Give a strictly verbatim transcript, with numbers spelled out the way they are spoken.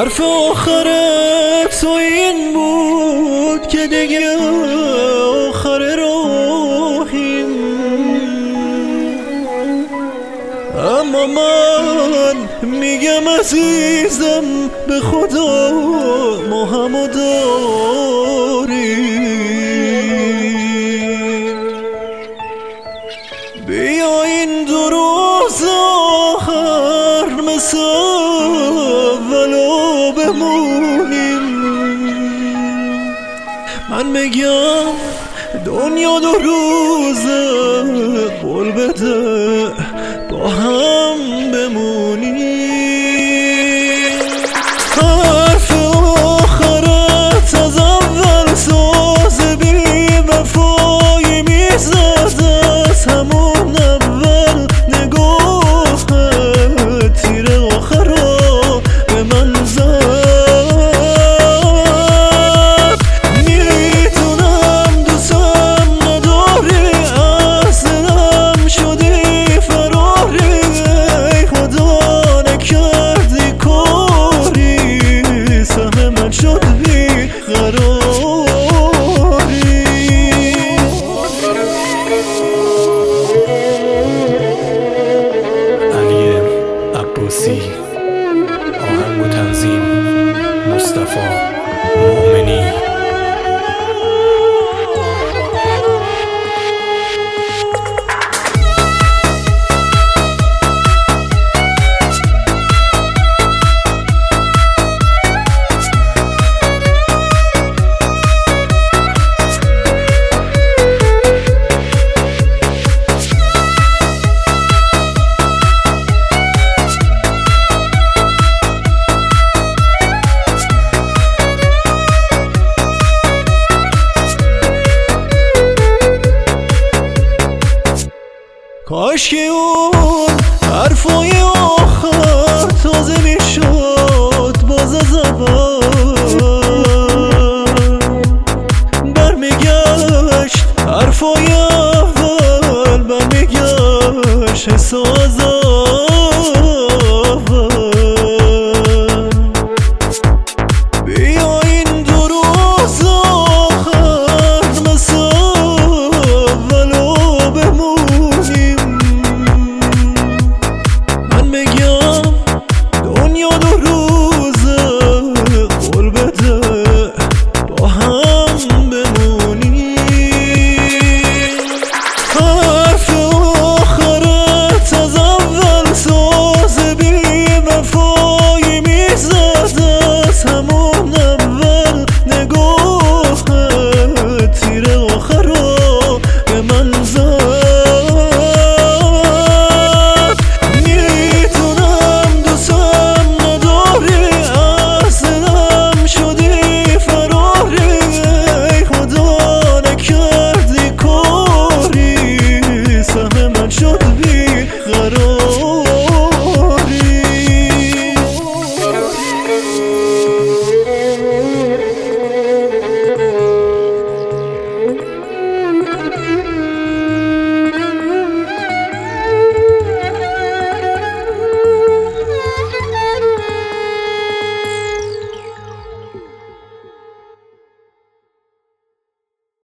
حرف آخر تو این بود که دیگه آخر راهیم، اما من میگم عزیزم به خدا ما همو داریم. بیا این دو روز آخر مثل اولو بمونیم. من میگم دنیا دو روزه، قول بده با هم بمونیم. حرف آخرت از اول ساز بی وفایی میزد، از همون اول نگاهت تیر آخر رو به من زد. میدونم دوستم نداری، از دلم شدی فراری، ای خدا نکردی کاری، سهم من شد بی قراری. علی عباسی، آهنگ و تنظیم مصطفی مؤمنی. کاش که اون حرفای